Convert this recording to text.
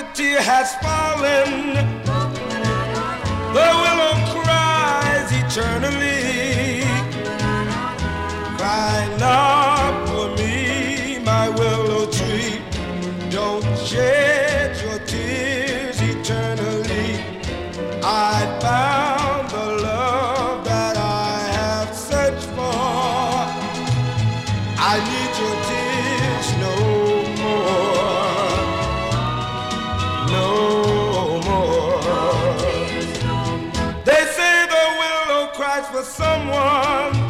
tear has fallen, the willow cries eternally. Cry not for me, my willow tree, don't shed your tears eternally. I found the love that I have searched for. I need your tears no more, no more. They say the willow cries for someone